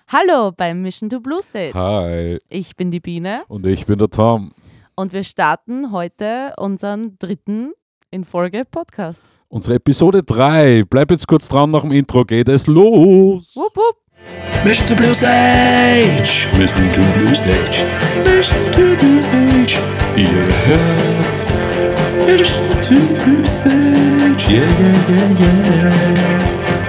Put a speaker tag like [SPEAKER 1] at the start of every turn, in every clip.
[SPEAKER 1] Hallo beim Mission to Blue Stage.
[SPEAKER 2] Hi.
[SPEAKER 1] Ich bin die Biene.
[SPEAKER 2] Und ich bin der Tom.
[SPEAKER 1] Und wir starten heute unseren 3. in Folge Podcast.
[SPEAKER 2] Unsere Episode 3. Bleib jetzt kurz dran, nach dem Intro geht es los.
[SPEAKER 1] Wupp, wupp.
[SPEAKER 3] Mission to Blue Stage. Mission to Blue Stage. Mission to Blue Stage. Ihr hört Mission to Blue Stage. Yeah.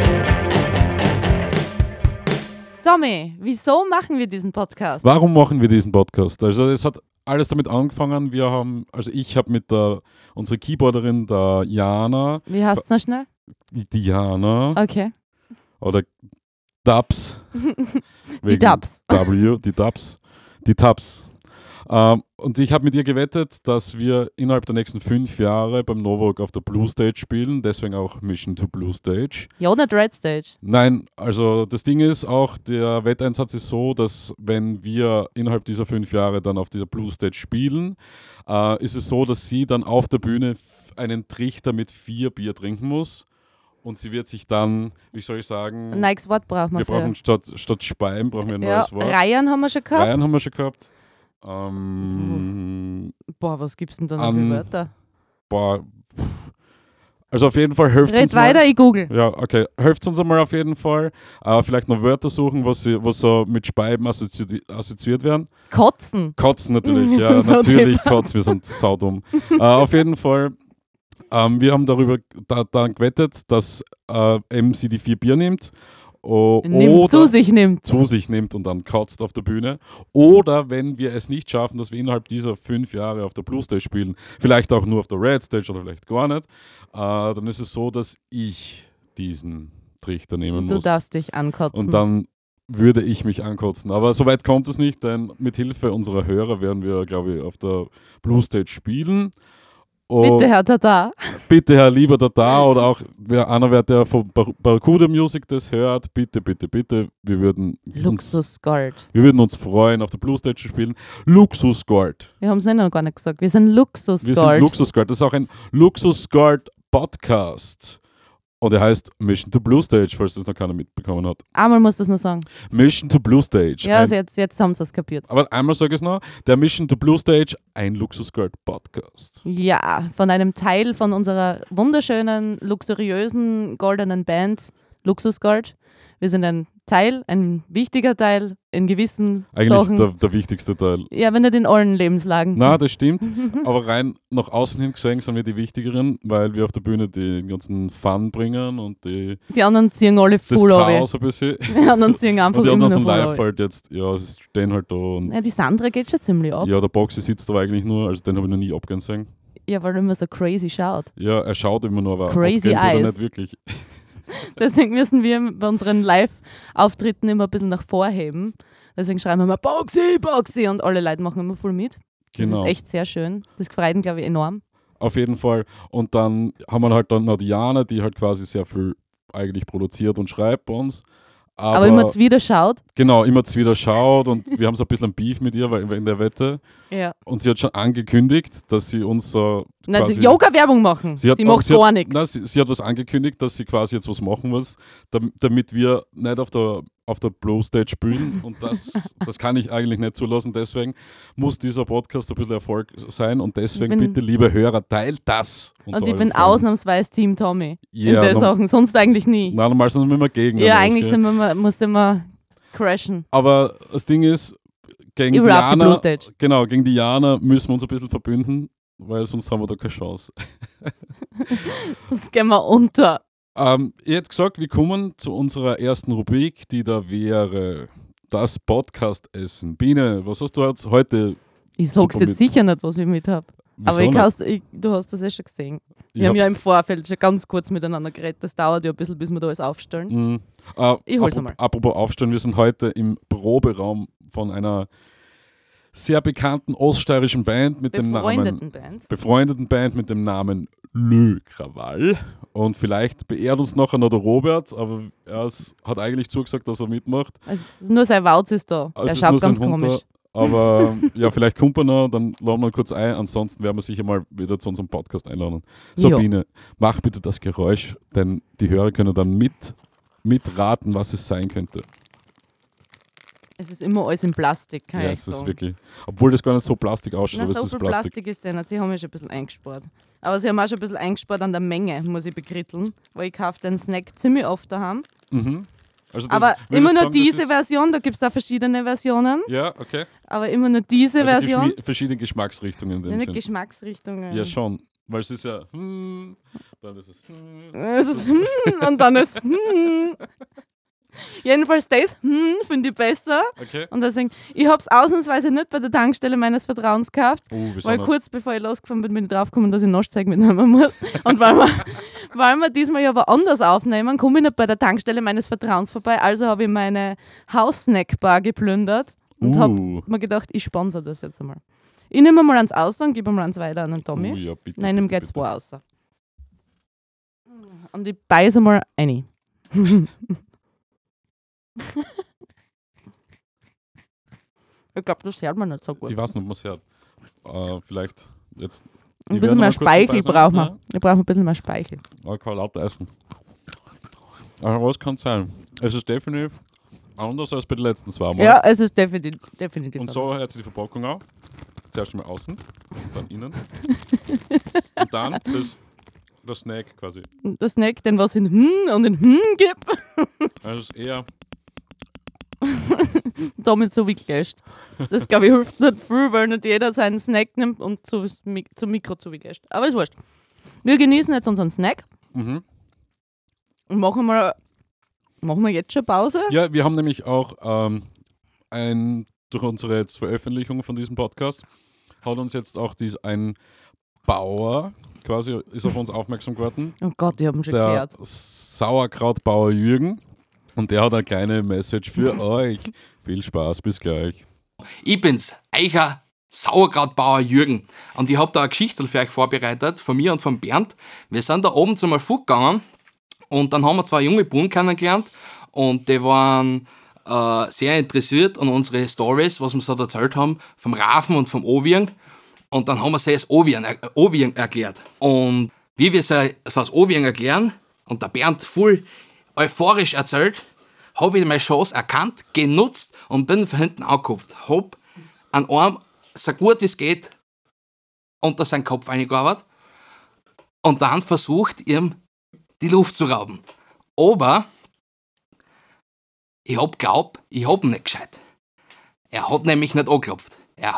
[SPEAKER 1] Tommy, wieso machen wir diesen Podcast?
[SPEAKER 2] Warum machen wir diesen Podcast? Also es hat alles damit angefangen. Ich habe mit unserer Keyboarderin, der Jana.
[SPEAKER 1] Wie heißt es noch schnell?
[SPEAKER 2] Die Jana.
[SPEAKER 1] Okay.
[SPEAKER 2] Oder Dubs.
[SPEAKER 1] Die Dubs.
[SPEAKER 2] Die Tabs. Und ich habe mit ihr gewettet, dass wir innerhalb der nächsten 5 Jahre beim Novak auf der Blue Stage spielen, deswegen auch Mission to Blue Stage.
[SPEAKER 1] Ja, nicht Red Stage.
[SPEAKER 2] Nein, also das Ding ist auch, der Wetteinsatz ist so, dass wenn wir innerhalb dieser 5 Jahre dann auf dieser Blue Stage spielen, ist es so, dass sie dann auf der Bühne einen Trichter mit 4 Bier trinken muss. Und sie wird sich dann, wie soll ich sagen...
[SPEAKER 1] Ein neues Wort brauchen wir.
[SPEAKER 2] Wir brauchen statt Speim brauchen wir ein neues Wort.
[SPEAKER 1] Reihen haben wir schon gehabt.
[SPEAKER 2] Reihen haben wir schon gehabt.
[SPEAKER 1] Was gibt's denn da noch für Wörter?
[SPEAKER 2] Also auf jeden Fall hilft
[SPEAKER 1] Red
[SPEAKER 2] uns mal.
[SPEAKER 1] weiter, ich google.
[SPEAKER 2] Ja, okay. Hilft uns einmal auf jeden Fall. Vielleicht noch Wörter suchen, was so mit Speiben assoziiert werden.
[SPEAKER 1] Kotzen.
[SPEAKER 2] Kotzen natürlich,
[SPEAKER 1] Wir
[SPEAKER 2] ja,
[SPEAKER 1] sind so
[SPEAKER 2] natürlich
[SPEAKER 1] deppert.
[SPEAKER 2] kotzen, wir sind saudumm. Auf jeden Fall, wir haben darüber dann gewettet, dass sie die 4 Bier nimmt.
[SPEAKER 1] Zu sich nimmt
[SPEAKER 2] Und dann kotzt auf der Bühne. Oder wenn wir es nicht schaffen, dass wir innerhalb dieser 5 Jahre auf der Blue Stage spielen, vielleicht auch nur auf der Red Stage oder vielleicht gar nicht, dann ist es so, dass ich diesen Trichter nehmen muss.
[SPEAKER 1] Du darfst dich ankotzen.
[SPEAKER 2] Und dann würde ich mich ankotzen. Aber so weit kommt es nicht, denn mit Hilfe unserer Hörer werden wir, glaube ich, auf der Blue Stage spielen.
[SPEAKER 1] Bitte, Herr Tata.
[SPEAKER 2] Bitte, Herr lieber Tata, oder auch einer, der von Barracuda Music das hört, bitte, wir würden uns freuen, auf der Blue Stage zu spielen. Luxus Gold.
[SPEAKER 1] Wir haben es noch gar nicht gesagt. Wir sind Luxus Gold.
[SPEAKER 2] Wir sind Luxus Gold. Das ist auch ein Luxus Gold Podcast. Und er heißt Mission to Blue Stage, falls das noch keiner mitbekommen hat.
[SPEAKER 1] Einmal muss das noch sagen.
[SPEAKER 2] Mission to Blue Stage.
[SPEAKER 1] Ja, also jetzt haben sie es kapiert.
[SPEAKER 2] Aber einmal sage ich es noch. Der Mission to Blue Stage, ein Luxus Gold Podcast.
[SPEAKER 1] Ja, von einem Teil von unserer wunderschönen, luxuriösen, goldenen Band Luxus Gold. Wir sind ein wichtiger Teil in gewissen Sachen.
[SPEAKER 2] Eigentlich der wichtigste Teil.
[SPEAKER 1] Ja, wenn nicht in allen Lebenslagen.
[SPEAKER 2] Na, das stimmt. Aber rein nach außen hin gesehen sind wir die wichtigeren, weil wir auf der Bühne den ganzen Fun bringen und die
[SPEAKER 1] anderen ziehen alle
[SPEAKER 2] das
[SPEAKER 1] voll
[SPEAKER 2] Chaos ein bisschen.
[SPEAKER 1] Die anderen ziehen einfach
[SPEAKER 2] und die
[SPEAKER 1] immer
[SPEAKER 2] anderen sind
[SPEAKER 1] voll
[SPEAKER 2] live halt jetzt, ja, sie stehen halt da. Und
[SPEAKER 1] ja, die Sandra geht schon ziemlich ab.
[SPEAKER 2] Ja, der Boxy sitzt aber eigentlich nur, also den habe ich noch nie abgehen sehen.
[SPEAKER 1] Ja, weil er immer so crazy schaut.
[SPEAKER 2] Ja, er schaut immer nur, aber
[SPEAKER 1] crazy
[SPEAKER 2] abgehen tut er
[SPEAKER 1] eyes.
[SPEAKER 2] nicht wirklich.
[SPEAKER 1] Deswegen müssen wir bei unseren Live-Auftritten immer ein bisschen nach vorheben. Deswegen schreiben wir immer Boxy und alle Leute machen immer voll mit.
[SPEAKER 2] Genau.
[SPEAKER 1] Das ist echt sehr schön. Das gefreut ihn, glaube ich, enorm.
[SPEAKER 2] Auf jeden Fall. Und dann haben wir halt dann noch die Jana, die halt quasi sehr viel eigentlich produziert und schreibt bei uns.
[SPEAKER 1] Aber immer wieder schaut.
[SPEAKER 2] Genau, immer wieder schaut und wir haben so ein bisschen Beef mit ihr wegen der Wette.
[SPEAKER 1] Ja.
[SPEAKER 2] Und sie hat schon angekündigt, dass sie uns so quasi...
[SPEAKER 1] Yoga-Werbung machen. Sie macht gar nichts.
[SPEAKER 2] Sie hat was angekündigt, dass sie quasi jetzt was machen muss, damit wir nicht auf der Blue Stage spielen. Und das kann ich eigentlich nicht zulassen. Deswegen muss dieser Podcast ein bisschen Erfolg sein. Und deswegen bitte, liebe Hörer, teilt das.
[SPEAKER 1] Und ich bin ausnahmsweise Team Tommy in
[SPEAKER 2] ja,
[SPEAKER 1] den Sachen. Sonst eigentlich nie.
[SPEAKER 2] Nein, normal sind wir immer gegen.
[SPEAKER 1] Ja, eigentlich muss immer crashen.
[SPEAKER 2] Aber das Ding ist, gegen die Jana müssen wir uns ein bisschen verbünden, weil sonst haben wir da keine Chance.
[SPEAKER 1] Sonst gehen wir unter.
[SPEAKER 2] Ich hätte gesagt, wir kommen zu unserer ersten Rubrik, die da wäre das Podcast-Essen. Biene, was hast du jetzt heute?
[SPEAKER 1] Ich sag's jetzt sicher nicht, was ich mit habe. Aber du hast das schon gesehen. Wir haben ja im Vorfeld schon ganz kurz miteinander geredet. Das dauert ja ein bisschen, bis wir da alles aufstellen. Ich hol's einmal.
[SPEAKER 2] Apropos aufstellen, wir sind heute im Proberaum von einer sehr bekannten oststeirischen Band mit befreundeten Band mit dem Namen Le Krawall. Und vielleicht beehrt uns nachher noch der Robert, aber er hat eigentlich zugesagt, dass er mitmacht.
[SPEAKER 1] Also nur sein Wauz ist da. Der schaut ganz komisch.
[SPEAKER 2] Aber ja, vielleicht kommt er noch, dann laden wir ihn kurz ein. Ansonsten werden wir sicher mal wieder zu unserem Podcast einladen. Sabine, mach bitte das Geräusch, denn die Hörer können dann mitraten, was es sein könnte.
[SPEAKER 1] Es ist immer alles in Plastik, kann ich
[SPEAKER 2] es ist
[SPEAKER 1] sagen.
[SPEAKER 2] wirklich. Obwohl das gar nicht so Plastik ausschaut, aber
[SPEAKER 1] So
[SPEAKER 2] es ist
[SPEAKER 1] viel
[SPEAKER 2] Plastik.
[SPEAKER 1] Plastik ist ja, sie haben ja schon ein bisschen eingespart. Aber sie haben auch schon ein bisschen eingespart an der Menge, muss ich bekritteln. Weil ich kaufe den Snack ziemlich oft daheim.
[SPEAKER 2] Mhm. Also
[SPEAKER 1] Aber immer nur diese Version, da gibt es auch verschiedene Versionen.
[SPEAKER 2] Ja, okay.
[SPEAKER 1] Aber immer nur diese Version.
[SPEAKER 2] Verschiedene Geschmacksrichtungen. In dem
[SPEAKER 1] Nicht
[SPEAKER 2] Sinn.
[SPEAKER 1] Geschmacksrichtungen.
[SPEAKER 2] Ja, schon. Weil es ist ja. Dann ist es.
[SPEAKER 1] Es ist und dann ist Jedenfalls das finde ich besser.
[SPEAKER 2] Okay.
[SPEAKER 1] Und deswegen, ich habe es ausnahmsweise nicht bei der Tankstelle meines Vertrauens gekauft, weil
[SPEAKER 2] nicht?
[SPEAKER 1] kurz bevor ich losgefahren bin ich draufgekommen, dass ich Naschzeug mitnehmen muss. Und weil wir diesmal ja woanders aufnehmen, komme ich nicht bei der Tankstelle meines Vertrauens vorbei. Also habe ich meine Haussnackbar geplündert und habe mir gedacht, ich sponsere das jetzt einmal. Ich nehme mal eins aus und gebe mal eins weiter an den Tommy.
[SPEAKER 2] Ja, bitte,
[SPEAKER 1] Nein, ich nehme
[SPEAKER 2] bitte,
[SPEAKER 1] gleich 2 aus. Und ich beiße mal rein. Ich glaube, das hört man nicht so gut.
[SPEAKER 2] Ich weiß nicht, ob man es hört. Vielleicht jetzt.
[SPEAKER 1] Ein bisschen mehr Speichel braucht man. Ich brauche ein bisschen mehr Speichel.
[SPEAKER 2] Ich kann laut essen. Aber was kann es sein? Es ist definitiv anders als bei den letzten 2 Mal.
[SPEAKER 1] Ja, es ist definitiv.
[SPEAKER 2] Und so hört sich die Verpackung auf. Zuerst mal außen, dann innen. Und dann das Snack quasi.
[SPEAKER 1] Der Snack, den was in und in gibt.
[SPEAKER 2] Also es ist eher.
[SPEAKER 1] Damit so wie gelöscht. Das glaube ich hilft nicht viel, weil nicht jeder seinen Snack nimmt und zum Mikro zu wie gelöscht. Aber ist wurscht. Wir genießen jetzt unseren Snack
[SPEAKER 2] Mhm.
[SPEAKER 1] und machen wir jetzt schon Pause.
[SPEAKER 2] Ja, wir haben nämlich auch durch unsere jetzt Veröffentlichung von diesem Podcast hat uns jetzt auch ein Bauer quasi ist auf uns aufmerksam geworden.
[SPEAKER 1] Oh Gott, ich habe ihn schon
[SPEAKER 2] Der
[SPEAKER 1] gehört.
[SPEAKER 2] Sauerkrautbauer Jürgen. Und der hat eine kleine Message für euch. Viel Spaß, bis gleich.
[SPEAKER 4] Ich bin's, euer Sauerkrautbauer Jürgen. Und ich hab da eine Geschichte für euch vorbereitet, von mir und von Bernd. Wir sind da oben einmal fortgegangen und dann haben wir 2 junge Buben kennengelernt und die waren sehr interessiert an unsere Stories, was wir so erzählt haben, vom Rafen und vom Oviang. Und dann haben wir sie als Oviang erklärt. Und wie wir sie als Oviang erklären und der Bernd voll euphorisch erzählt, habe ich meine Chance erkannt, genutzt und bin von hinten angekupft. Hab an Arm, so gut wie es geht, unter seinen Kopf eingearbeitet und dann versucht, ihm die Luft zu rauben. Aber ich hab glaubt, ich hab ihn nicht gescheit. Er hat nämlich nicht angeklopft.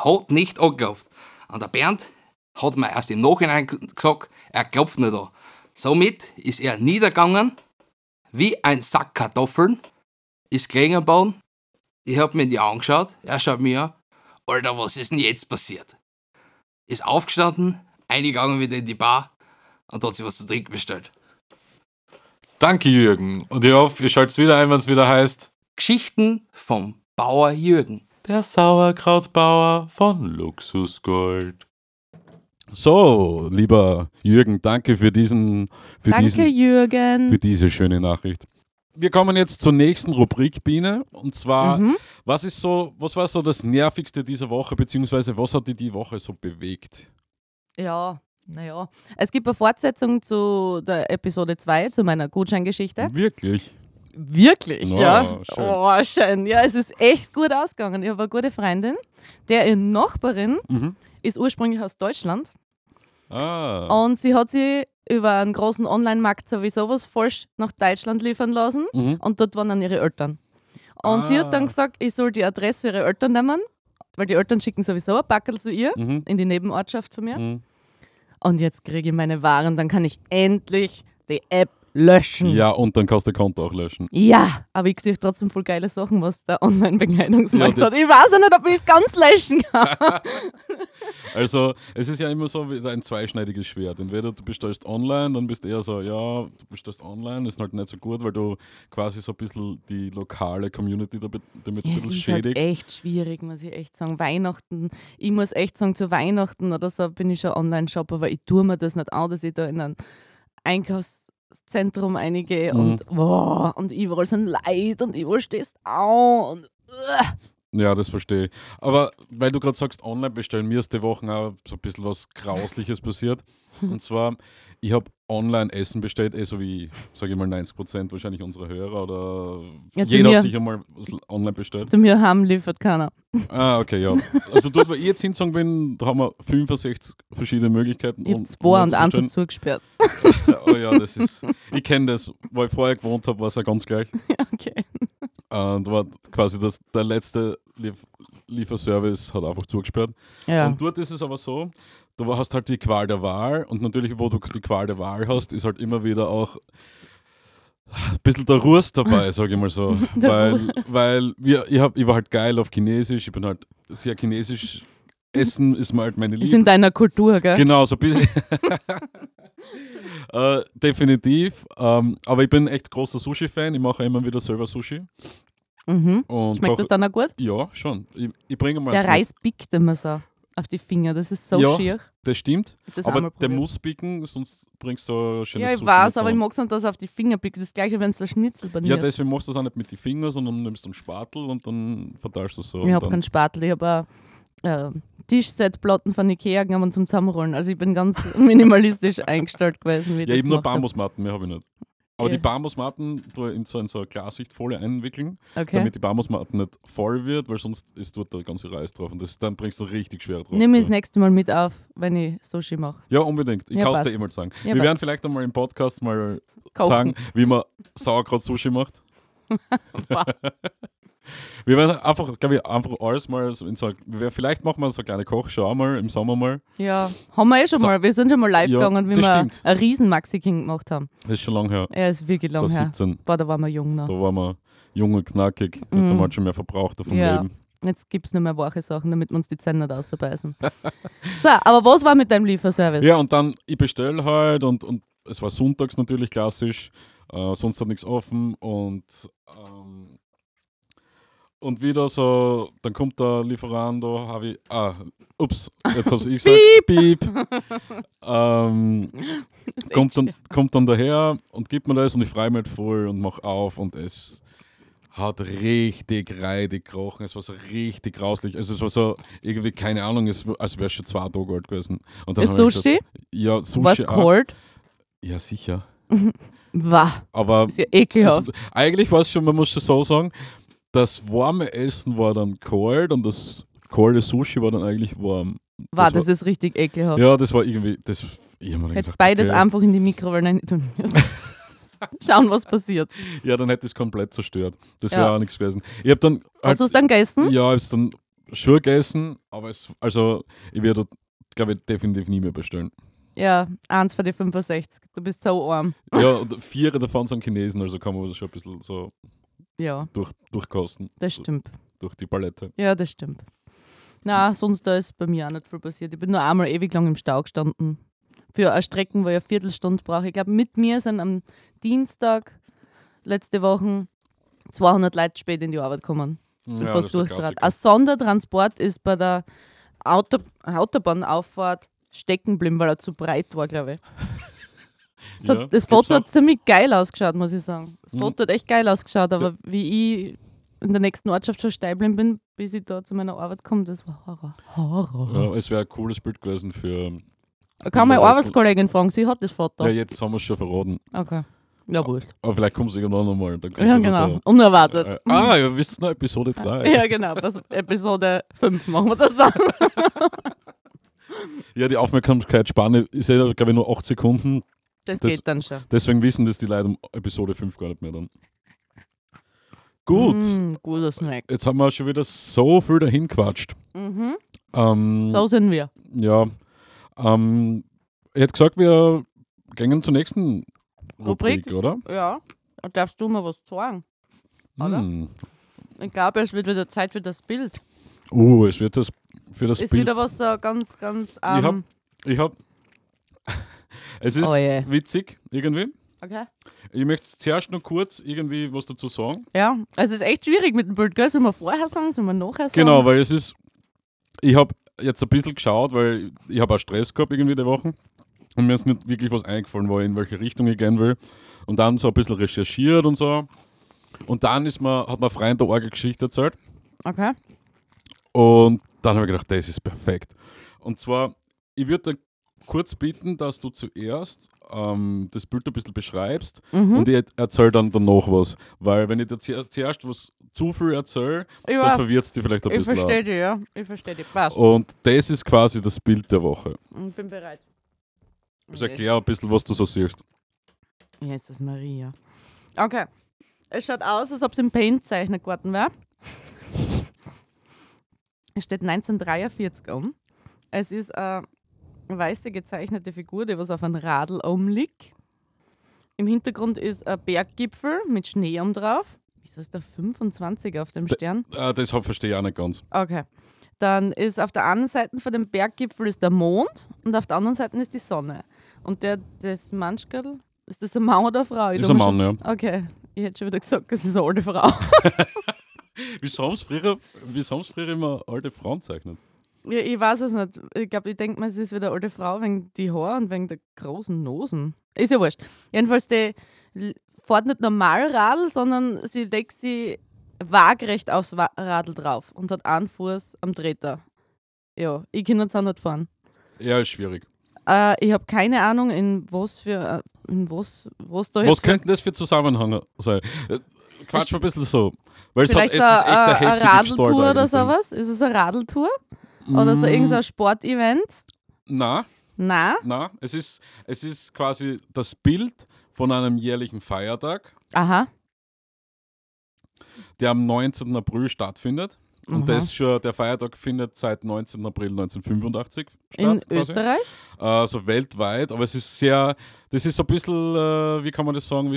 [SPEAKER 4] Und der Bernd hat mir erst im Nachhinein gesagt, er klopft nicht an. Somit ist er niedergegangen, wie ein Sack Kartoffeln, ist gelegen am Boden. Ich hab mir in die Augen geschaut, er schaut mir an. Alter, was ist denn jetzt passiert? Ist aufgestanden, eingegangen wieder in die Bar und hat sich was zu trinken bestellt.
[SPEAKER 3] Danke, Jürgen. Und ich hoffe, ihr schaltet wieder ein, wenn es wieder heißt
[SPEAKER 4] Geschichten vom Bauer Jürgen.
[SPEAKER 3] Der Sauerkrautbauer von Luxusgold.
[SPEAKER 2] So, lieber Jürgen, danke für
[SPEAKER 1] Jürgen.
[SPEAKER 2] diese schöne Nachricht. Wir kommen jetzt zur nächsten Rubrik, Biene. Und zwar, was war so das Nervigste dieser Woche, beziehungsweise was hat dich die Woche so bewegt?
[SPEAKER 1] Ja, naja. Es gibt eine Fortsetzung zu der Episode 2, zu meiner Gutscheingeschichte.
[SPEAKER 2] Wirklich?
[SPEAKER 1] Wirklich,
[SPEAKER 2] Oh,
[SPEAKER 1] ja.
[SPEAKER 2] schön.
[SPEAKER 1] Oh, schön. Ja, es ist echt gut ausgegangen. Ich habe eine gute Freundin, ihre Nachbarin ist ursprünglich aus Deutschland. Und sie hat sie über einen großen Online-Markt sowieso was falsch nach Deutschland liefern lassen. Und dort waren dann ihre Eltern. Und sie hat dann gesagt, ich soll die Adresse für ihre Eltern nehmen, weil die Eltern schicken sowieso ein Packerl zu ihr, in die Nebenortschaft von mir. Und jetzt kriege ich meine Waren, dann kann ich endlich die App löschen.
[SPEAKER 2] Ja, und dann kannst du dein Konto auch löschen.
[SPEAKER 1] Ja, aber ich sehe trotzdem voll geile Sachen, was der Online-Begleitungsmarkt
[SPEAKER 2] Ja,
[SPEAKER 1] hat. Ich weiß ja nicht, ob ich es ganz löschen kann.
[SPEAKER 2] Also, es ist ja immer so wie ein zweischneidiges Schwert. Entweder du bestellst online, dann bist du eher so, ja, du bestellst online, ist halt nicht so gut, weil du quasi so ein bisschen die lokale Community damit ein
[SPEAKER 1] Ja, es
[SPEAKER 2] bisschen
[SPEAKER 1] ist halt
[SPEAKER 2] schädigst.
[SPEAKER 1] echt schwierig, muss ich echt sagen. Weihnachten, ich muss echt sagen, zu Weihnachten oder so bin ich schon Online-Shopper, aber ich tue mir das nicht an, dass ich da in ein Einkaufszentrum eingehe und überall sind Leute und überall stehst du an und
[SPEAKER 2] Ja, das verstehe ich. Aber weil du gerade sagst, online bestellen, mir ist die Woche auch so ein bisschen was Grausliches passiert. Und zwar, ich habe online Essen bestellt, so wie, sage ich mal, 90% wahrscheinlich unserer Hörer oder jeder hat sicher mal was online bestellt.
[SPEAKER 1] Zu mir haben liefert keiner.
[SPEAKER 2] Ah, okay, ja. Also dort, wo ich jetzt hingezogen bin, da haben wir 65 verschiedene Möglichkeiten.
[SPEAKER 1] Ich habe 2 und 1 hat zugesperrt.
[SPEAKER 2] Oh ja, das ist, ich kenne das, wo ich vorher gewohnt habe, war es ja ganz gleich.
[SPEAKER 1] Okay.
[SPEAKER 2] Und war quasi der letzte Lieferservice hat einfach zugesperrt.
[SPEAKER 1] Ja.
[SPEAKER 2] Und dort ist es aber so, du hast halt die Qual der Wahl und natürlich, wo du die Qual der Wahl hast, ist halt immer wieder auch ein bisschen der Rust dabei, sage ich mal so. weil ich war halt geil auf Chinesisch, ich bin halt sehr chinesisch. Essen ist mal halt meine Liebe.
[SPEAKER 1] Ist in deiner Kultur, gell?
[SPEAKER 2] Genau, so ein bisschen. Definitiv. Aber ich bin echt großer Sushi-Fan. Ich mache immer wieder selber Sushi.
[SPEAKER 1] Mhm. Schmeckt das dann auch gut?
[SPEAKER 2] Ja, schon. Ich bringe mal.
[SPEAKER 1] Der Reis biegt immer so auf die Finger. Das ist so schier.
[SPEAKER 2] Das stimmt.
[SPEAKER 1] Das
[SPEAKER 2] aber der muss biegen, sonst bringst du so schönes
[SPEAKER 1] Sushi. Ja, ich
[SPEAKER 2] Sushi
[SPEAKER 1] weiß, aber ich mag es nicht, dass es auf die Finger biegt. Das gleiche, wenn es der Schnitzel panierst.
[SPEAKER 2] Ja, deswegen machst du das auch nicht mit den Fingern, sondern nimmst einen Spatel und dann verteilst du es so.
[SPEAKER 1] Ich habe keinen Spatel. Ich habe Tischsetplatten von Ikea genommen zum Zusammenrollen. Also ich bin ganz minimalistisch eingestellt gewesen. Wie
[SPEAKER 2] ja, ich habe nur Bambusmatten, mehr habe ich nicht. Aber die Bambusmatten in so eine Glassichtfolie einwickeln, damit die Bambusmatten nicht voll wird, weil sonst ist dort der ganze Reis drauf und dann bringst du richtig schwer drauf.
[SPEAKER 1] Nimm mich das nächste Mal mit auf, wenn ich Sushi mache.
[SPEAKER 2] Ja, unbedingt. Ich kann es dir mal sagen.
[SPEAKER 1] Ja,
[SPEAKER 2] wir werden vielleicht einmal im Podcast mal sagen, wie man Sauerkraut Sushi macht. Wir werden einfach, glaube ich, einfach alles mal so vielleicht machen wir so eine kleine Kochshow mal im Sommer mal.
[SPEAKER 1] Ja, haben wir schon mal. Wir sind schon mal live gegangen, wie wir ein riesen Maxi-King gemacht haben.
[SPEAKER 2] Das ist schon lange her.
[SPEAKER 1] Ja, ist wirklich lang her. 17. Boah, da waren wir jung noch.
[SPEAKER 2] Da waren wir jung und knackig. Jetzt haben wir halt schon mehr verbraucht vom Leben.
[SPEAKER 1] Jetzt gibt es nur mehr wache Sachen, damit wir uns die Zähne nicht rausbeißen. So, aber was war mit deinem Lieferservice?
[SPEAKER 2] Ja, und dann, ich bestelle halt und es war sonntags natürlich klassisch. Sonst hat nichts offen und wieder so, dann kommt der Lieferant, da habe ich, jetzt habe ich gesagt, Piep. Kommt dann daher und gibt mir das und ich freue mich halt voll und mache auf und es hat richtig reidig gerochen, es war so richtig grauslich, also es war so irgendwie, keine Ahnung, als wäre es schon 2 Tage alt gewesen. Und dann
[SPEAKER 1] ist Sushi?
[SPEAKER 2] Ja, Sushi.
[SPEAKER 1] Was cold?
[SPEAKER 2] Ja, sicher.
[SPEAKER 1] Aber ist ja ekelhaft.
[SPEAKER 2] Eigentlich war es schon, man muss schon so sagen, das warme Essen war dann kalt und das kalte Sushi war dann eigentlich warm.
[SPEAKER 1] Das ist richtig ekelhaft.
[SPEAKER 2] Ja, das war irgendwie,
[SPEAKER 1] hättest beides einfach in die Mikrowelle tun müssen. Schauen, was passiert.
[SPEAKER 2] Ja, dann hätte ich es komplett zerstört. Das wäre auch nichts gewesen. Ich dann
[SPEAKER 1] hast du es dann gegessen?
[SPEAKER 2] Ja, ich habe es dann schon gegessen, aber ich werde, glaube ich, definitiv nie mehr bestellen.
[SPEAKER 1] Ja, 1 von den 65. Du bist so arm.
[SPEAKER 2] Ja, und 4 davon sind Chinesen, also kann man das schon ein bisschen so durchkosten.
[SPEAKER 1] Das stimmt.
[SPEAKER 2] Durch die Palette.
[SPEAKER 1] Ja, das stimmt. Na, sonst da ist bei mir auch nicht viel passiert. Ich bin nur einmal ewig lang im Stau gestanden. Für eine Strecke, wo ich eine Viertelstunde brauche. Ich glaube, mit mir sind am Dienstag letzte Woche 200 Leute spät in die Arbeit gekommen. Und fast durchtrat. Ein Sondertransport ist bei der Autobahnauffahrt stecken geblieben, weil er zu breit war, glaube ich. Das Foto hat ziemlich geil ausgeschaut, muss ich sagen. Das Foto hat echt geil ausgeschaut, aber wie ich in der nächsten Ortschaft schon steil bin, bis ich da zu meiner Arbeit komme, das war Horror.
[SPEAKER 2] Ja, es wäre ein cooles Bild gewesen für...
[SPEAKER 1] Da kann meine Arbeitskollegin fragen, sie hat das Foto.
[SPEAKER 2] Ja, jetzt haben wir es schon verraten.
[SPEAKER 1] Okay. Ja, wurscht.
[SPEAKER 2] Aber vielleicht kommen sie irgendwann nochmal.
[SPEAKER 1] Ja, genau. Unerwartet.
[SPEAKER 2] Ja, wisst ihr noch, Episode 3.
[SPEAKER 1] Ja, genau. Episode 5 machen wir das dann.
[SPEAKER 2] Ja, die Aufmerksamkeitsspanne ist ja, glaube ich, nur 8 Sekunden.
[SPEAKER 1] Das geht dann schon.
[SPEAKER 2] Deswegen wissen das die Leute um Episode 5 gar nicht mehr dann. Gut.
[SPEAKER 1] Guter Snack.
[SPEAKER 2] Jetzt haben wir schon wieder so viel dahin gequatscht.
[SPEAKER 1] So sind wir.
[SPEAKER 2] Ja. Ich hätte gesagt, wir gehen zur nächsten Rubrik, oder?
[SPEAKER 1] Ja. Da darfst du mal was sagen, oder? Ich glaube, es wird wieder Zeit für das Bild.
[SPEAKER 2] Es wird das für das
[SPEAKER 1] ist
[SPEAKER 2] Bild.
[SPEAKER 1] Ist wieder was so ganz...
[SPEAKER 2] Ich hab es ist witzig, irgendwie.
[SPEAKER 1] Okay.
[SPEAKER 2] Ich möchte zuerst noch kurz irgendwie was dazu sagen.
[SPEAKER 1] Ja, also es ist echt schwierig mit dem Bild, gell? Sollen wir vorher sagen, sollen wir nachher sagen?
[SPEAKER 2] Genau, weil ich habe jetzt ein bisschen geschaut, weil ich habe auch Stress gehabt irgendwie die Woche und mir ist nicht wirklich was eingefallen, in welche Richtung ich gehen will. Und dann so ein bisschen recherchiert und so. Und dann hat mir ein Freund eine arge Geschichte erzählt.
[SPEAKER 1] Okay.
[SPEAKER 2] Und dann habe ich gedacht, das ist perfekt. Und zwar, ich würde kurz bitten, dass du zuerst das Bild ein bisschen beschreibst und ich erzähle dann danach was. Weil wenn ich dir zuerst was zu viel erzähle, dann verwirrt es dich vielleicht ein bisschen.
[SPEAKER 1] Ich verstehe dich, ja. Ich verstehe dich. Passt.
[SPEAKER 2] Und das ist quasi das Bild der Woche.
[SPEAKER 1] Ich bin bereit.
[SPEAKER 2] Also erklär ein bisschen, was du so siehst.
[SPEAKER 1] Ja, ist das Maria. Okay. Es schaut aus, als ob es im Paint gezeichnet geworden wäre. Es steht 1943 um. Es ist eine weiße gezeichnete Figur, die was auf einem Radl liegt. Im Hintergrund ist ein Berggipfel mit Schnee drauf. Wieso ist da 25 auf dem Stern?
[SPEAKER 2] Das verstehe ich auch nicht ganz.
[SPEAKER 1] Okay. Dann ist auf der einen Seite von dem Berggipfel ist der Mond und auf der anderen Seite ist die Sonne. Und das Manschgirl, ist das ein Mann oder eine Frau?
[SPEAKER 2] Ist ein Mann, ja.
[SPEAKER 1] Okay, ich hätte schon wieder gesagt, das ist eine alte Frau.
[SPEAKER 2] Wieso haben sie früher immer alte Frauen gezeichnet?
[SPEAKER 1] Ja, ich weiß es nicht. Ich denke mal, es ist wieder eine alte Frau wegen die Haare und wegen der großen Nosen. Ist ja wurscht. Jedenfalls, die fährt nicht normal Radl, sondern sie legt sie waagrecht aufs Radl drauf und hat einen Fuß am Treter. Ja, ich kann jetzt auch nicht fahren.
[SPEAKER 2] Ja, ist schwierig.
[SPEAKER 1] Ich habe keine Ahnung, was da
[SPEAKER 2] Was könnten das für Zusammenhänge sein? Quatsch ein bisschen so. Weil
[SPEAKER 1] vielleicht
[SPEAKER 2] es ist echt eine heftige
[SPEAKER 1] Radeltour
[SPEAKER 2] Story
[SPEAKER 1] oder sowas? Ist es eine Radeltour? Oder so irgendein Sportevent?
[SPEAKER 2] Nein. Es ist quasi das Bild von einem jährlichen Feiertag,
[SPEAKER 1] Aha.
[SPEAKER 2] der am 19. April stattfindet. Und der Feiertag findet seit 19. April 1985 statt.
[SPEAKER 1] In
[SPEAKER 2] quasi.
[SPEAKER 1] Österreich?
[SPEAKER 2] So weltweit, aber es ist das ist so ein bisschen, wie kann man das sagen,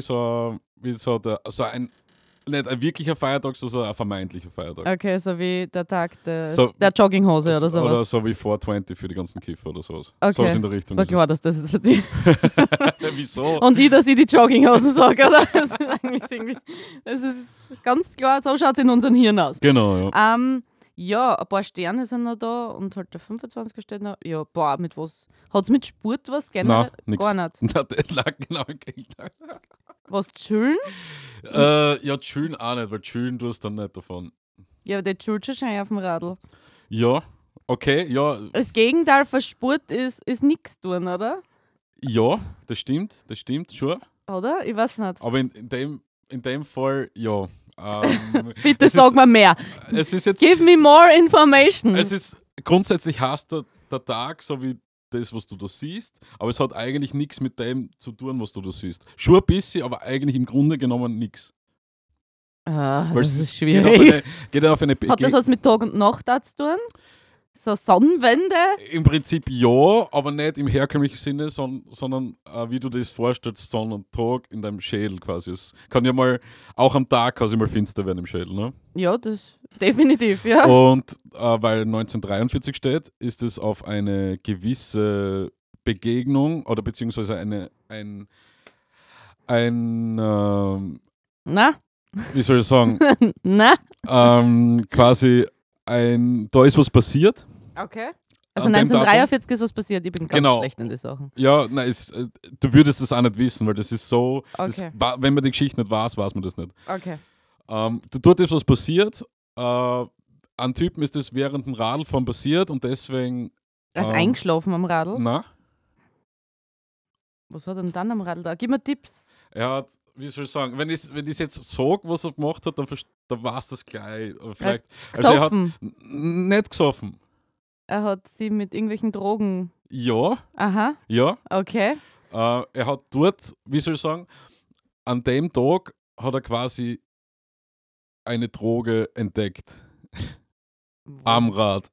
[SPEAKER 2] nicht ein wirklicher Feiertag, sondern ein vermeintlicher Feiertag.
[SPEAKER 1] Okay, so wie der Tag der Jogginghose oder sowas.
[SPEAKER 2] Oder so wie 420 für die ganzen Kiffer oder sowas.
[SPEAKER 1] Okay.
[SPEAKER 2] Sowas in der Richtung.
[SPEAKER 1] Das war klar, dass das jetzt für dich.
[SPEAKER 2] Wieso?
[SPEAKER 1] Und dass ich die Jogginghosen sage, oder? Das ist ganz klar, so schaut es in unserem Hirn aus.
[SPEAKER 2] Genau, ja.
[SPEAKER 1] Ja, ein paar Sterne sind noch da und halt der 25er steht noch. Ja, boah, mit was? Hat es mit Sport was generell?
[SPEAKER 2] Nein,
[SPEAKER 1] gar nicht.
[SPEAKER 2] Nein, genau im Gegenteil.
[SPEAKER 1] Was, chillen?
[SPEAKER 2] Ja, chillen auch nicht, weil chillen tust du dann nicht davon.
[SPEAKER 1] Ja, der chillt schon auf dem Radl.
[SPEAKER 2] Ja, okay, ja.
[SPEAKER 1] Das Gegenteil von Sport ist nichts tun, oder?
[SPEAKER 2] Ja, das stimmt, schon.
[SPEAKER 1] Oder? Ich weiß nicht.
[SPEAKER 2] Aber in dem Fall, ja.
[SPEAKER 1] Bitte sag mir mehr.
[SPEAKER 2] Es ist jetzt,
[SPEAKER 1] Give me more information.
[SPEAKER 2] Es ist grundsätzlich heißt der Tag so wie das, was du da siehst, aber es hat eigentlich nichts mit dem zu tun, was du da siehst. Schon ein bisschen, aber eigentlich im Grunde genommen nichts.
[SPEAKER 1] Das ist schwierig.
[SPEAKER 2] Geht auf eine
[SPEAKER 1] Hat das was mit Tag und Nacht zu tun? So Sonnenwende?
[SPEAKER 2] Im Prinzip ja, aber nicht im herkömmlichen Sinne, sondern wie du das vorstellst, Sonne und Tag in deinem Schädel quasi. Es kann ja mal, auch am Tag kann es mal finster werden im Schädel, ne? Ja,
[SPEAKER 1] das definitiv, ja.
[SPEAKER 2] Und weil 1943 steht, ist es auf eine gewisse Begegnung oder beziehungsweise wie soll ich sagen? Quasi da ist was passiert.
[SPEAKER 1] Okay. Also 1943 ist was passiert, ich bin ganz schlecht in die Sachen.
[SPEAKER 2] Ja, nein, du würdest das auch nicht wissen, weil das ist so,
[SPEAKER 1] okay.
[SPEAKER 2] Wenn man die Geschichte nicht weiß man das nicht.
[SPEAKER 1] Okay.
[SPEAKER 2] Dort ist was passiert, an Typen ist das während dem Radlfahren passiert und deswegen...
[SPEAKER 1] Er ist eingeschlafen am Radl?
[SPEAKER 2] Nein.
[SPEAKER 1] Was hat er denn dann am Radl da? Gib mir Tipps.
[SPEAKER 2] Er hat, wie soll ich sagen, wenn ich jetzt sage, was er gemacht hat, dann weiß das gleich. Vielleicht,
[SPEAKER 1] gesoffen?
[SPEAKER 2] Er hat nicht gesoffen.
[SPEAKER 1] Er hat sie mit irgendwelchen Drogen...
[SPEAKER 2] Ja.
[SPEAKER 1] Aha.
[SPEAKER 2] Ja.
[SPEAKER 1] Okay.
[SPEAKER 2] Er hat dort, wie soll ich sagen, an dem Tag hat er quasi eine Droge entdeckt. Am Rad.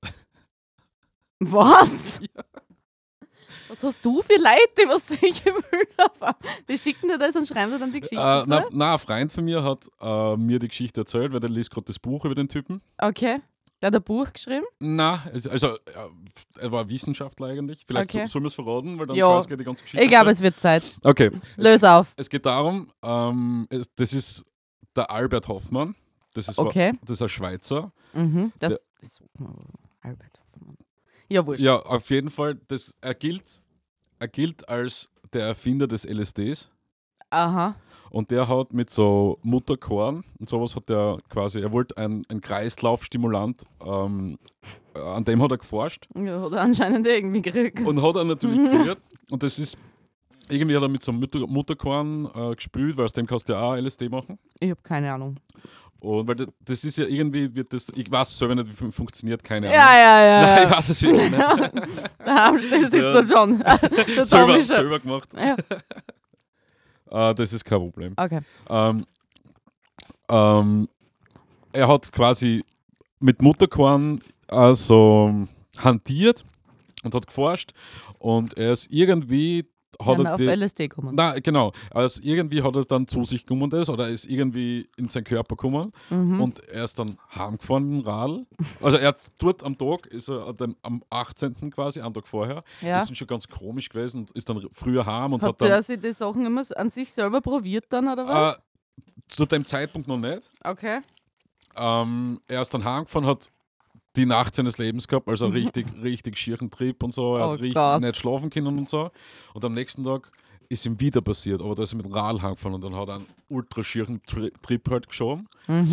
[SPEAKER 1] Was? Ja. Was hast du für Leute, was solche Bilder haben? Die schicken dir das und schreiben dir dann die Geschichte?
[SPEAKER 2] Ein Freund von mir hat mir die Geschichte erzählt, weil der liest gerade das Buch über den Typen.
[SPEAKER 1] Okay. Der hat ein Buch geschrieben?
[SPEAKER 2] Nein, also er war Wissenschaftler eigentlich. Vielleicht soll man es verraten, weil dann geht die ganze Geschichte.
[SPEAKER 1] Ich glaube, es wird Zeit.
[SPEAKER 2] Okay.
[SPEAKER 1] Löse auf.
[SPEAKER 2] Es geht darum, das ist der Albert Hoffmann. Das ist ein Schweizer.
[SPEAKER 1] Mhm. Albert Hoffmann. Ja, wurscht.
[SPEAKER 2] Ja, auf jeden Fall. Er gilt als der Erfinder des LSDs.
[SPEAKER 1] Aha.
[SPEAKER 2] Und der hat mit so Mutterkorn und sowas hat er quasi, er wollte ein Kreislaufstimulant, an dem hat er geforscht.
[SPEAKER 1] Ja, hat er anscheinend irgendwie gekriegt.
[SPEAKER 2] Und hat er natürlich gekriegt. Und das ist, irgendwie hat er mit so einem Mutterkorn gespült, weil aus dem kannst du ja auch LSD machen.
[SPEAKER 1] Ich habe keine Ahnung.
[SPEAKER 2] Und weil das ist ja irgendwie, wird das, ich weiß selber nicht, wie funktioniert, keine Ahnung.
[SPEAKER 1] Ja.
[SPEAKER 2] Nein, ich weiß es wirklich nicht.
[SPEAKER 1] Da am Stell sitzt er schon.
[SPEAKER 2] selber gemacht.
[SPEAKER 1] Ja.
[SPEAKER 2] Das ist kein Problem.
[SPEAKER 1] Okay.
[SPEAKER 2] Er hat quasi mit Mutterkorn also hantiert und hat geforscht und er ist irgendwie
[SPEAKER 1] Dann auf LSD gekommen.
[SPEAKER 2] Nein, genau. Also irgendwie hat er dann zu sich gekommen das, oder ist irgendwie in seinen Körper gekommen und er ist dann heimgefahren mit dem Radl. Also er dort am Tag, ist er am 18. quasi, einen Tag vorher, ist schon ganz komisch gewesen und ist dann früher heim und hat dann...
[SPEAKER 1] Hat er sich die Sachen immer so an sich selber probiert dann, oder was?
[SPEAKER 2] Zu dem Zeitpunkt noch nicht.
[SPEAKER 1] Okay.
[SPEAKER 2] Er ist dann heimgefahren, hat die Nacht seines Lebens gehabt, also richtig schieren Trip und so. Er hat richtig nicht schlafen können und so. Und am nächsten Tag ist ihm wieder passiert, aber da ist er mit dem Radl heimgefahren und dann hat er einen ultra schieren Trip halt geschoben.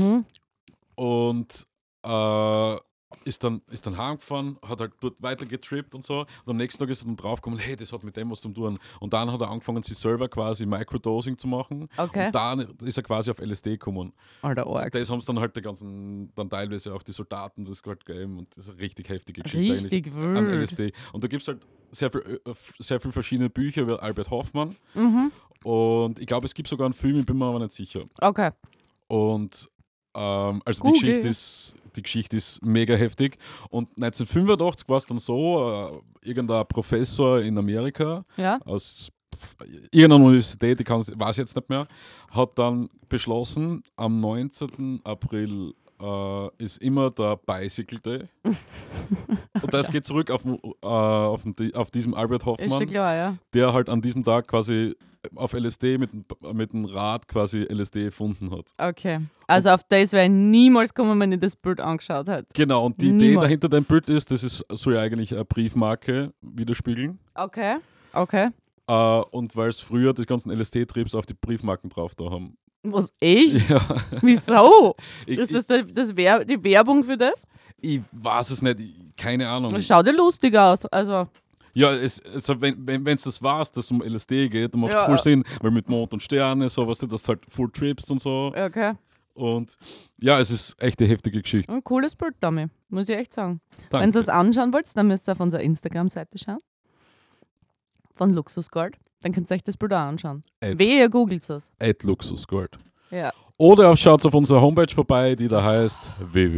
[SPEAKER 2] Und ist dann heimgefahren, hat halt dort weiter getrippt und so. Und am nächsten Tag ist er dann draufgekommen, hey, das hat mit dem was zu tun. Und dann hat er angefangen, sich selber quasi Microdosing zu machen.
[SPEAKER 1] Okay.
[SPEAKER 2] Und dann ist er quasi auf LSD gekommen.
[SPEAKER 1] Alter, arg.
[SPEAKER 2] Das haben es dann halt dann teilweise auch die Soldaten das halt gegeben. Und das ist eine richtig heftige Geschichte.
[SPEAKER 1] Richtig wild.
[SPEAKER 2] An LSD. Und da gibt es halt sehr viel verschiedene Bücher über Albert Hoffmann. Und ich glaube, es gibt sogar einen Film, ich bin mir aber nicht sicher.
[SPEAKER 1] Okay.
[SPEAKER 2] Und also
[SPEAKER 1] Google.
[SPEAKER 2] die Geschichte ist mega heftig. Und 1985 war es dann so, irgendein Professor in Amerika aus irgendeiner Universität, weiß ich jetzt nicht mehr, hat dann beschlossen, am 19. April ist immer der Bicycle Day. Und das geht zurück auf diesem Albert Hoffmann,
[SPEAKER 1] Ist schon klar, ja.
[SPEAKER 2] der halt an diesem Tag quasi auf LSD mit dem Rad quasi LSD erfunden hat.
[SPEAKER 1] Okay. Also auf das wäre ich niemals gekommen, wenn ich das Bild angeschaut hätte.
[SPEAKER 2] Genau, und die Idee dahinter dem Bild ist, soll ja eigentlich eine Briefmarke widerspiegeln.
[SPEAKER 1] Okay.
[SPEAKER 2] Und weil es früher die ganzen LSD-Trips auf die Briefmarken drauf da haben.
[SPEAKER 1] Was, echt?
[SPEAKER 2] Ja.
[SPEAKER 1] Wieso? Ist das die Werbung für das?
[SPEAKER 2] Ich weiß es nicht, keine Ahnung.
[SPEAKER 1] Das schaut ja lustig aus. Also.
[SPEAKER 2] Ja, also wenn es das war, dass es um LSD geht, dann macht es voll Sinn, weil mit Mond und Sterne, so was, dass du halt full trippst und so.
[SPEAKER 1] Okay.
[SPEAKER 2] Und ja, es ist echt eine heftige Geschichte.
[SPEAKER 1] Ein cooles Bild, Dami, muss ich echt sagen.
[SPEAKER 2] Danke.
[SPEAKER 1] Wenn ihr es anschauen wollt, dann müsst ihr auf unserer Instagram-Seite schauen. Von Luxusgold. Dann könnt ihr euch das Bild auch anschauen. Ihr googelt es.
[SPEAKER 2] @Luxusgold.
[SPEAKER 1] Ja.
[SPEAKER 2] Oder schaut auf unserer Homepage vorbei, die da heißt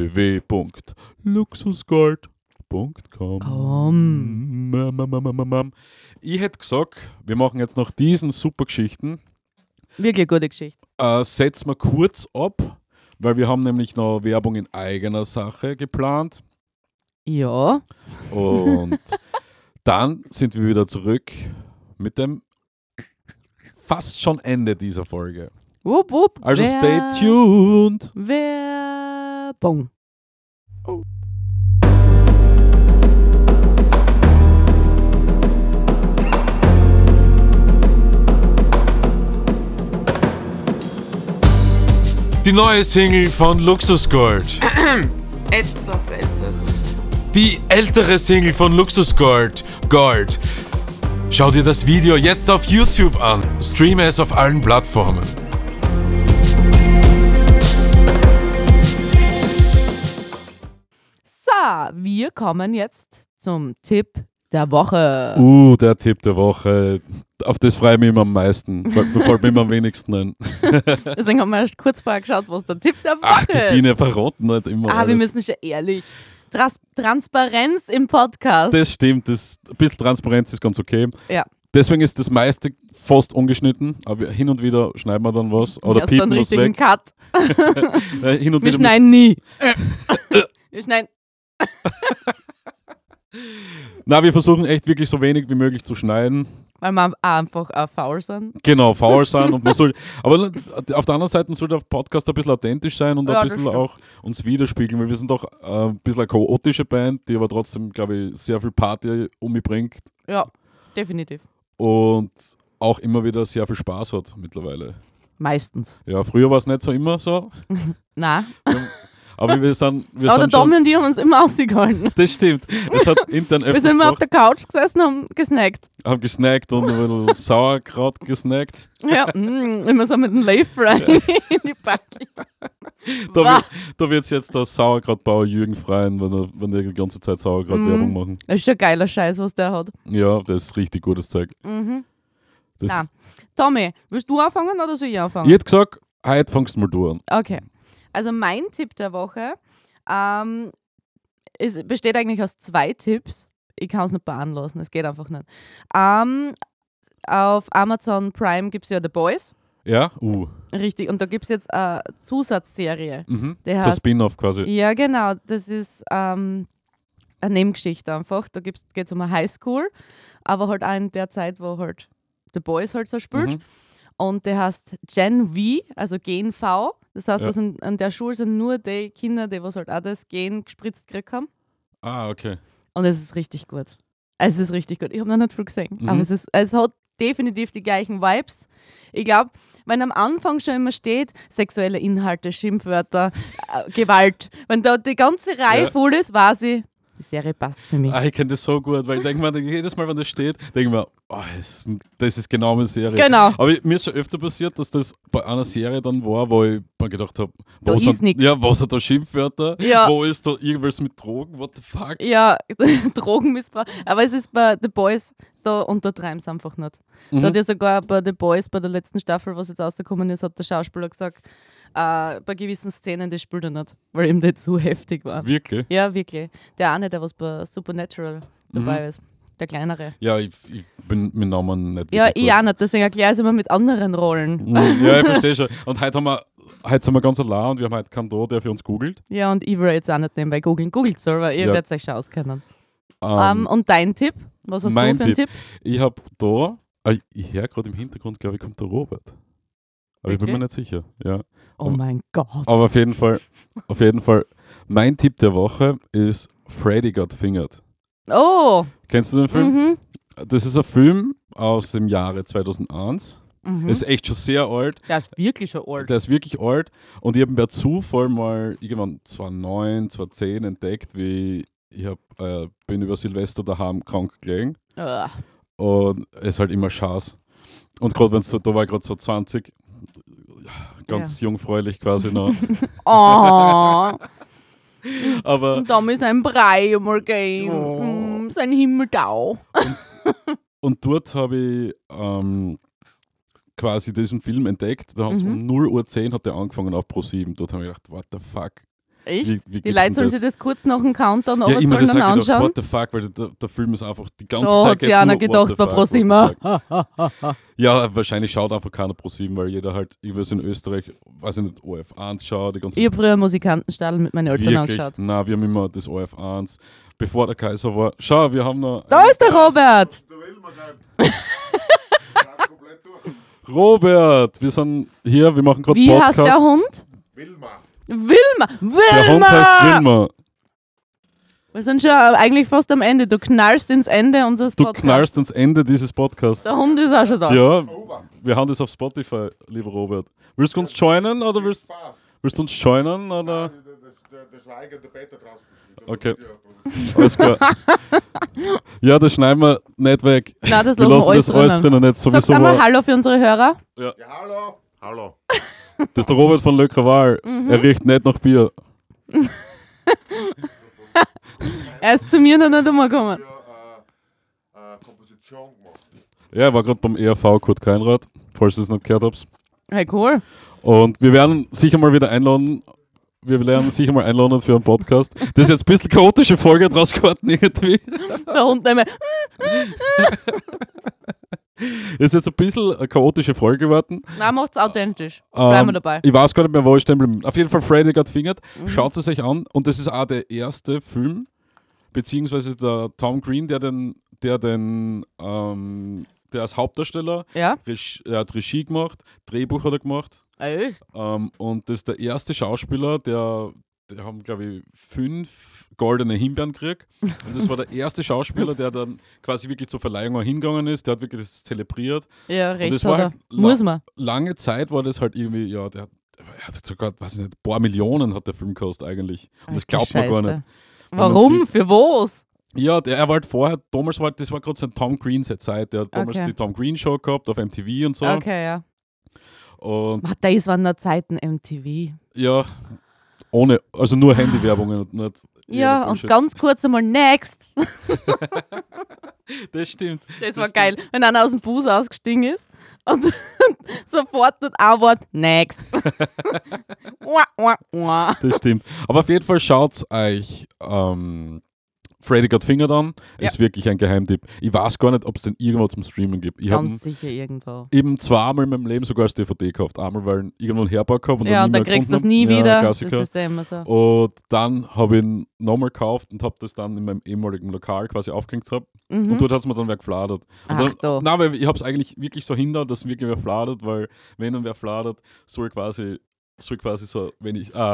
[SPEAKER 2] www.luxusgold.com. Ich hätte gesagt, wir machen jetzt noch diesen super Geschichten.
[SPEAKER 1] Wirklich gute Geschichte.
[SPEAKER 2] Setzen wir kurz ab, weil wir haben nämlich noch Werbung in eigener Sache geplant.
[SPEAKER 1] Ja.
[SPEAKER 2] Und dann sind wir wieder zurück mit dem fast schon Ende dieser Folge.
[SPEAKER 1] Wupp, wupp.
[SPEAKER 2] Also stay tuned.
[SPEAKER 1] Werbung.
[SPEAKER 2] Oh. Die neue Single von Luxusgold.
[SPEAKER 5] Etwas Älteres.
[SPEAKER 2] Die ältere Single von Luxusgold. Gold. Schau dir das Video jetzt auf YouTube an. Streame es auf allen Plattformen.
[SPEAKER 1] So, wir kommen jetzt zum Tipp der Woche.
[SPEAKER 2] Der Tipp der Woche. Auf das freue ich mich immer am meisten. Da fällt mir immer am wenigsten ein.
[SPEAKER 1] Deswegen haben wir erst kurz vorher geschaut, was der Tipp der Woche
[SPEAKER 2] Ach,
[SPEAKER 1] ist.
[SPEAKER 2] die Biene verraten nicht immer alles.
[SPEAKER 1] Wir müssen schon ehrlich. Transparenz im Podcast.
[SPEAKER 2] Das stimmt. Ein bisschen Transparenz ist ganz okay.
[SPEAKER 1] Ja.
[SPEAKER 2] Deswegen ist das meiste fast ungeschnitten, aber hin und wieder schneiden wir dann was oder
[SPEAKER 1] piepen
[SPEAKER 2] piepen was weg.
[SPEAKER 1] Cut.
[SPEAKER 2] Hin und
[SPEAKER 1] Wir
[SPEAKER 2] wieder
[SPEAKER 1] schneiden nie. Wir schneiden.
[SPEAKER 2] Na, wir versuchen echt wirklich so wenig wie möglich zu schneiden.
[SPEAKER 1] Weil wir einfach faul sind.
[SPEAKER 2] Genau, faul sein. Und man soll, aber auf der anderen Seite soll der Podcast ein bisschen authentisch sein und ein bisschen auch uns widerspiegeln, weil wir sind doch ein bisschen eine chaotische Band, die aber trotzdem, glaube ich, sehr viel Party um mich bringt.
[SPEAKER 1] Ja, definitiv.
[SPEAKER 2] Und auch immer wieder sehr viel Spaß hat mittlerweile.
[SPEAKER 1] Meistens.
[SPEAKER 2] Ja, früher war es nicht so immer so.
[SPEAKER 1] Nein.
[SPEAKER 2] Aber wir sind
[SPEAKER 1] der Tommy und ich haben uns immer ausgehalten.
[SPEAKER 2] Das stimmt. Es hat intern
[SPEAKER 1] Wir sind immer auf der Couch gesessen und haben gesnackt.
[SPEAKER 2] Haben gesnackt und ein bisschen Sauerkraut gesnackt.
[SPEAKER 1] Ja, immer so mit dem Leaf-Fry in die Backe.
[SPEAKER 2] Da wird es jetzt der Sauerkrautbauer Jürgen freuen, wenn die ganze Zeit Sauerkraut-Werbung machen.
[SPEAKER 1] Das ist schon geiler Scheiß, was der hat.
[SPEAKER 2] Ja, das ist richtig gutes Zeug.
[SPEAKER 1] Na. Tommy, willst du anfangen oder soll ich anfangen?
[SPEAKER 2] Ich hätte gesagt, heute fangst du mal du an.
[SPEAKER 1] Okay. Also mein Tipp der Woche besteht eigentlich aus 2 Tipps. Ich kann es nicht beanlassen, es geht einfach nicht. Auf Amazon Prime gibt es ja The Boys.
[SPEAKER 2] Ja?
[SPEAKER 1] Richtig, und da gibt es jetzt eine Zusatzserie. Die
[SPEAKER 2] So
[SPEAKER 1] heißt,
[SPEAKER 2] Spin-off quasi.
[SPEAKER 1] ja, genau. Das ist eine Nebengeschichte einfach. Da geht es um eine Highschool, aber halt auch in der Zeit, wo halt The Boys halt so spielt. Und der heißt Gen V, also Gen V. Das heißt, dass an der Schule sind nur die Kinder, die was halt auch das Gen gespritzt gekriegt haben.
[SPEAKER 2] Ah, okay.
[SPEAKER 1] Und es ist richtig gut. Es ist richtig gut. Ich habe noch nicht viel gesehen, aber es hat definitiv die gleichen Vibes. Ich glaube, wenn am Anfang schon immer steht, sexuelle Inhalte, Schimpfwörter, Gewalt, wenn da die ganze Reihe voll ist, weiß ich, die Serie passt für mich.
[SPEAKER 2] Ich kenne das so gut, weil ich denke mir, jedes Mal, wenn das steht, denke ich mir, das ist genau meine Serie.
[SPEAKER 1] Genau.
[SPEAKER 2] Aber mir ist schon öfter passiert, dass das bei einer Serie dann war, wo ich mir gedacht habe,
[SPEAKER 1] was
[SPEAKER 2] hat da Schimpfwörter?
[SPEAKER 1] Ja.
[SPEAKER 2] Wo ist da irgendwas mit Drogen? What the fuck?
[SPEAKER 1] Ja, Drogenmissbrauch. Aber es ist bei The Boys, da untertreiben sie einfach nicht. Da hat ja sogar bei The Boys, bei der letzten Staffel, was jetzt rausgekommen ist, hat der Schauspieler gesagt, bei gewissen Szenen, das spielt er nicht, weil ihm das zu heftig war.
[SPEAKER 2] Wirklich?
[SPEAKER 1] Ja, wirklich. Der eine, der was bei Supernatural dabei ist. Der kleinere.
[SPEAKER 2] Ja, ich bin mit Namen nicht.
[SPEAKER 1] Ja, ich auch nicht, deswegen erkläre ich es immer mit anderen Rollen.
[SPEAKER 2] Ja, ich verstehe schon. Und heute sind wir ganz allein und wir haben heute keinen da, der für uns googelt.
[SPEAKER 1] Ja, und ich will jetzt auch nicht nebenbei googeln. Googelt selber, ihr werdet euch schon auskennen. Und dein Tipp? Was hast du für einen Tipp?
[SPEAKER 2] Ich habe da, ich höre gerade im Hintergrund, glaube ich, kommt der Robert. Aber ich bin mir nicht sicher. Ja.
[SPEAKER 1] Oh mein Gott.
[SPEAKER 2] Aber auf jeden Fall, mein Tipp der Woche ist Freddy Got Fingered.
[SPEAKER 1] Oh!
[SPEAKER 2] Kennst du den Film? Das ist ein Film aus dem Jahre 2001. Ist echt schon sehr alt.
[SPEAKER 1] Der ist wirklich schon alt.
[SPEAKER 2] Der ist wirklich alt. Und ich habe ihn per Zufall mal irgendwann 2009, 2010 entdeckt, wie bin über Silvester daheim krank gelegen. Und es ist halt immer Schaß. Und gerade wenn es da war ich gerade so 20, ganz jungfräulich quasi noch.
[SPEAKER 1] Oh!
[SPEAKER 2] Aber
[SPEAKER 1] und da ist ein Brei einmal gehen. Sein Himmeldau.
[SPEAKER 2] Und dort habe ich quasi diesen Film entdeckt. Da haben sie um 0:10 Uhr hat der angefangen auf Pro7. Dort habe ich gedacht, what the fuck.
[SPEAKER 1] Echt? Die Leute sollen sich das kurz nach dem Countdown
[SPEAKER 2] aber
[SPEAKER 1] sollen dann anschauen?
[SPEAKER 2] Gedacht, what the fuck, weil der Film ist einfach die ganze
[SPEAKER 1] Zeit
[SPEAKER 2] hat
[SPEAKER 1] sich einer gedacht bei Pro7.
[SPEAKER 2] Ja, wahrscheinlich schaut einfach keiner Pro7, weil jeder halt, ich weiß in Österreich, weiß ich nicht, OF1 schaut. Ich habe
[SPEAKER 1] früher Musikantenstadel mit meinen Eltern angeschaut.
[SPEAKER 2] Nein, wir haben immer das OF1, bevor der Kaiser war. Schau, wir haben noch...
[SPEAKER 1] Da ist der Robert!
[SPEAKER 2] Robert, wir sind hier, wir machen gerade Podcast.
[SPEAKER 1] Wie heißt der Hund? Wilma!
[SPEAKER 2] Der Hund heißt Wilma.
[SPEAKER 1] Wir sind schon eigentlich fast am Ende. Du knallst ins Ende unseres Podcasts.
[SPEAKER 2] Du knallst ins Ende dieses Podcasts.
[SPEAKER 1] Der Hund ist auch schon da.
[SPEAKER 2] Ja, wir haben das auf Spotify, lieber Robert. Willst du uns joinen oder willst du uns joinen? Oder?
[SPEAKER 6] Der Schweiger, der Peter draußen.
[SPEAKER 2] Okay, alles klar. Ja, das schneiden wir nicht weg.
[SPEAKER 1] Nein, das
[SPEAKER 2] wir lassen das alles drinnen. Nicht sowieso.
[SPEAKER 1] Sag einmal Hallo für unsere Hörer.
[SPEAKER 6] Ja, hallo. Hallo.
[SPEAKER 2] Das ist der Robert von Le Craval. Er riecht nicht nach Bier.
[SPEAKER 1] Er ist zu mir noch nicht einmal gekommen.
[SPEAKER 6] Komposition gemacht.
[SPEAKER 2] Ja, er war gerade beim ERV Kurt Keinrad, falls ihr es nicht gehört habt.
[SPEAKER 1] Hey, cool.
[SPEAKER 2] Und wir werden sicher mal wieder einladen. Wir werden sicher mal einladen für einen Podcast. Das ist jetzt ein bisschen chaotische Folge draus geworden irgendwie.
[SPEAKER 1] Der Hund nicht mehr.
[SPEAKER 2] Ist jetzt ein bisschen eine chaotische Folge geworden.
[SPEAKER 1] Nein, macht's authentisch. Bleiben wir dabei.
[SPEAKER 2] Ich weiß gar nicht mehr, wo ich stehen bleibe. Auf jeden Fall Freddy Got Fingered. Schaut es euch an. Und das ist auch der erste Film, beziehungsweise der Tom Green, der als Hauptdarsteller, er hat Regie gemacht, Drehbuch hat er gemacht.
[SPEAKER 1] Echt?
[SPEAKER 2] Und das ist der erste Schauspieler, der die haben, glaube ich, 5 goldene Himbeeren gekriegt. Und das war der erste Schauspieler, der dann quasi wirklich zur Verleihung hingegangen ist. Der hat wirklich das zelebriert.
[SPEAKER 1] Ja, recht
[SPEAKER 2] und das war
[SPEAKER 1] hat
[SPEAKER 2] halt
[SPEAKER 1] Muss man.
[SPEAKER 2] Lange Zeit war das halt irgendwie, ja, er hat sogar, weiß ich nicht, ein paar Millionen hat der Film gekostet eigentlich. Und das glaubt man gar nicht.
[SPEAKER 1] Warum? Für was?
[SPEAKER 2] Ja, er war halt vorher, damals war das war gerade so ein Tom Green Zeit. Der hat damals die Tom Green Show gehabt auf MTV und so.
[SPEAKER 1] Okay, ja.
[SPEAKER 2] Und
[SPEAKER 1] das waren noch Zeiten MTV.
[SPEAKER 2] ja, also nur Handywerbungen und nicht.
[SPEAKER 1] Ja, und ganz kurz einmal Next.
[SPEAKER 2] Das stimmt.
[SPEAKER 1] Das war geil, wenn einer aus dem Bus ausgestiegen ist und sofort nicht ein Wort Next.
[SPEAKER 2] Das stimmt. Aber auf jeden Fall schaut euch Freddy Got Fingered an. Ist wirklich ein Geheimtipp. Ich weiß gar nicht, ob es den irgendwo zum Streamen gibt. Ich habe
[SPEAKER 1] sicher irgendwo.
[SPEAKER 2] Eben zweimal in meinem Leben sogar als DVD gekauft. Einmal, weil ich irgendwo einen Herbar gehabt und
[SPEAKER 1] dann kriegst du das nie wieder. Das ist ja immer so.
[SPEAKER 2] Und dann habe ich ihn nochmal gekauft und habe das dann in meinem ehemaligen Lokal quasi aufgehängt. Und dort hat es mir dann wer gefladert. Nein, weil ich habe es eigentlich wirklich so hindert, dass wirklich wer fladert, weil wenn dann wer fladert, soll quasi so, wenn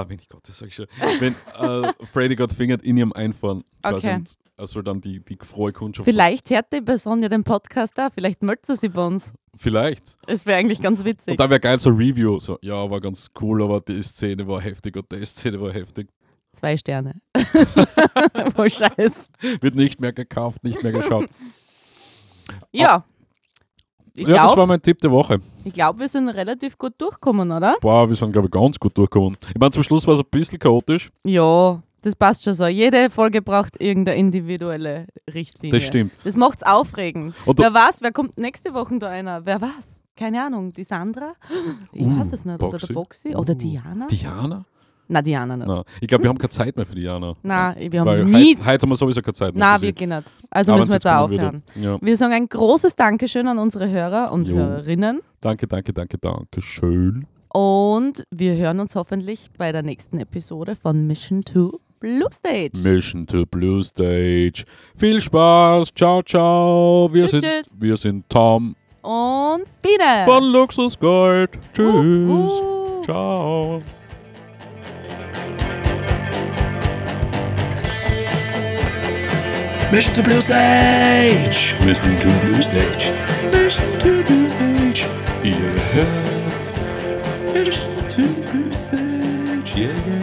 [SPEAKER 2] Freddy Got Fingered in ihrem einfahren.
[SPEAKER 1] Okay.
[SPEAKER 2] Und also dann die frohe Kundschaft.
[SPEAKER 1] Vielleicht hört die Person ja den Podcast auch, vielleicht meldet sie sich bei uns.
[SPEAKER 2] Vielleicht.
[SPEAKER 1] Es wäre eigentlich ganz witzig.
[SPEAKER 2] Und da wäre geil so ein Review, so, ja, war ganz cool, aber die Szene war heftig und die Szene war heftig.
[SPEAKER 1] 2 Sterne. Oh, Scheiß.
[SPEAKER 2] Wird nicht mehr gekauft, nicht mehr geschaut.
[SPEAKER 1] Ja.
[SPEAKER 2] Das war mein Tipp der Woche.
[SPEAKER 1] Ich glaube, wir sind relativ gut durchgekommen, oder?
[SPEAKER 2] Boah, wir sind, glaube ich, ganz gut durchgekommen. Ich meine, zum Schluss war es ein bisschen chaotisch.
[SPEAKER 1] Ja, das passt schon so. Jede Folge braucht irgendeine individuelle Richtlinie.
[SPEAKER 2] Das stimmt.
[SPEAKER 1] Das macht es aufregend. Wer weiß, wer kommt nächste Woche da einer? Wer weiß? Keine Ahnung. Die Sandra? Ich weiß es nicht.
[SPEAKER 2] Boxy.
[SPEAKER 1] Oder der Boxy? Oder Diana?
[SPEAKER 2] Diana?
[SPEAKER 1] Nein, Diana nicht.
[SPEAKER 2] Nein. Ich glaube, wir haben keine Zeit mehr für Diana.
[SPEAKER 1] Nein, wir haben
[SPEAKER 2] weil
[SPEAKER 1] nie...
[SPEAKER 2] Heute haben wir sowieso keine Zeit mehr.
[SPEAKER 1] Nein, wirklich nicht. Also müssen wir jetzt auch aufhören.
[SPEAKER 2] Ja.
[SPEAKER 1] Wir sagen ein großes Dankeschön an unsere Hörer und Hörerinnen.
[SPEAKER 2] Danke schön.
[SPEAKER 1] Und wir hören uns hoffentlich bei der nächsten Episode von Mission to Blue Stage.
[SPEAKER 2] Mission to Blue Stage. Viel Spaß. Ciao, ciao. Wir sind Tom
[SPEAKER 1] und Biene
[SPEAKER 2] von Luxus Gold. Tschüss. Ciao.
[SPEAKER 3] Mission to Blue Stage. Mission to Blue Stage. Mission to Blue Stage. Ihr hört Mission to Blue Stage. Yeah.